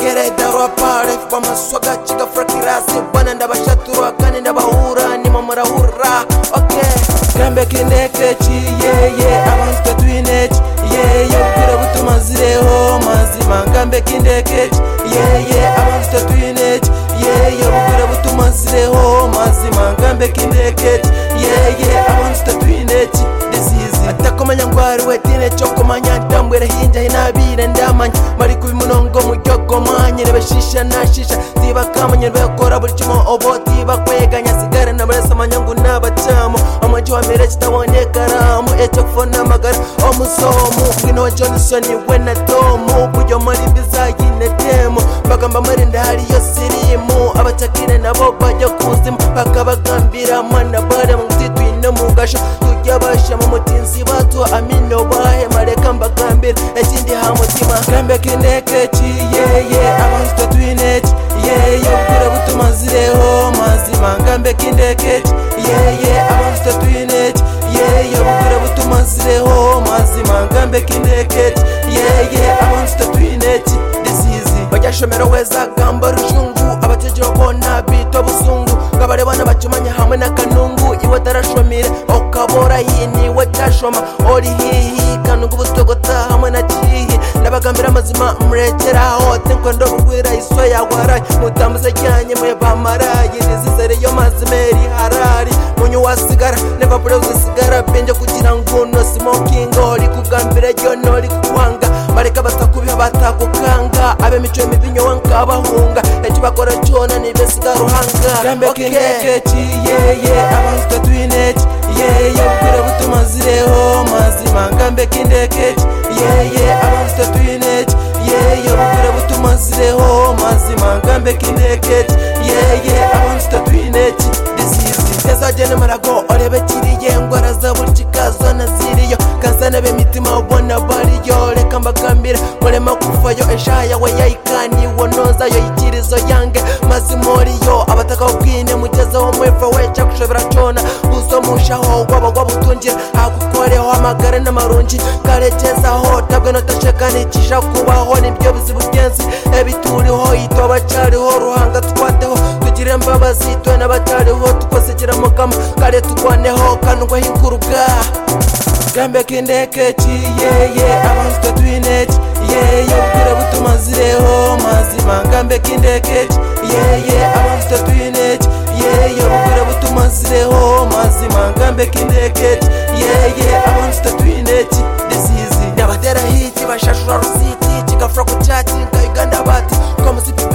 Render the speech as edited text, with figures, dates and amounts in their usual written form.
Kere darapa life kwa maswaga chiga frakirasi bwana ndabashatura kandi ndabahura nimo murahura okay gambe kindekechi abantu tatwinechi ubwira butuma zireho mazima gambe kindekechi abantu tatwinechi ubwira butuma zireho mazima gambe kindekechi abantu tatwinechi atakomanya ngwari wetine chokomanya ndambwera hinja hinabire ndamanya mari kubimunongo mujyogo manyire beshisha nashisha tiba kamanya bakora buri kimo obo tiba kweganya sigara nabarasa manyangu nabacamo amaji wa mere kitabone karamu echo kufona magara omusomu ngino Johnson wena tomu kujyo mari bizayine demo bagamba mari ndahari yo sirimu abacakire nabo bajya kuzimu bakabagambira mana bare mutitwine mugasho tujyabasha mu mutinzi batu amino bahe mareka mbagambira ekindi hamutima gambe kindekechi abantu tatwinechi ubwira butuma zireho mazima gambe kindekechi abantu tatwinechi ubwira butuma zireho mazima gambe kindekechi abantu tatwinechi bajyashomero weza gamba rushungu abatejeho bona bito busungu ngabarebana bacumanya hamwe n'akanungu iwe tarashomire okabora yini we tashoma ori hihi kanungu butogota hamwe na chihi nabagambira amazima mrekeraho tenkwe ndobugwira iswa yagwaraye mutambuze cyanye mwe bamaraye nizizere yo mazimeri harari munyu wasigara never bro zisigara benje kugira nguno smoking ori kugambira yo nori kukwanga bareka batakubiha batakukanga abe mico mibinyo wankabahunga eti bakora cyona nibesiga ruhanga gambe kindekechi abantu tatwinechi ubwira butuma zireho mazima gambe kindekechi abantu tatwinechi ubwira butuma zireho mazima gambe kindekechi abantu tatwinechi tezagene marago orebe kiriye ngwara za buri kikazo naziriyo kazana bemitima ubona bariyo reka mbagambira murema kufayo eshaya we yayikani wonoza yo ikirizo yange mazimoriyo abataka ubwine mugezeho mwefa we cyakushobora cyona uzo mushaho waba wabutungira agukoreho amagare n'amarungi karekezaho tabwe notashekani kisha kubaho nibyo bizibu byenzi ebituriho ito bacariho ruhanga twateho tugire mbabazi twe n'abatariho tukosekera mukama kare tugwaneho kanugwa hinkuruga gambe kindekechi abantu tatwinechi ubwira butuma zireho mazima gambe kindekechi abantu tatwinechi ubwira butuma zireho mazima gambe kindekechi abantu tatwinechi nabatera hiti bashashura rusiti kigafura ku chati nka Uganda bati kwa musipi